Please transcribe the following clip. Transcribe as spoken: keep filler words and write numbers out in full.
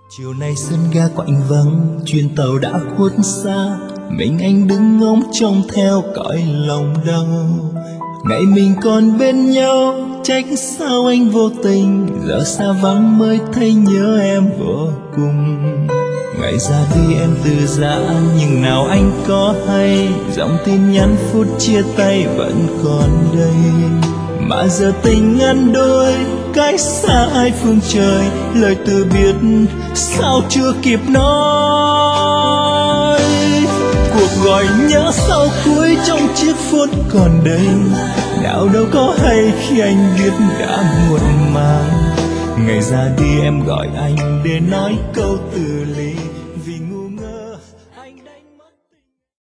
Chiều nay sân ga quạnh vắng, chuyến tàu đã khuất xa, mình anh đứng ngóng trông theo cõi lòng đau. Ngày mình còn bên nhau, trách sao anh vô tình, giờ xa vắng mới thấy nhớ em vô cùng. Ngày ra đi em từ giã, nhưng nào anh có hay, dòng tin nhắn phút chia tay vẫn còn đây. Mà giờ tình ngăn đôi, cách xa hai phương trời, lời từ biệt sao chưa kịp nói. Cuộc gọi nhớ sau cuối trong chiếc phút còn đây, nào đâu có hay khi anh biết đã muộn màng. Ngày ra đi em gọi anh để nói câu từ ly.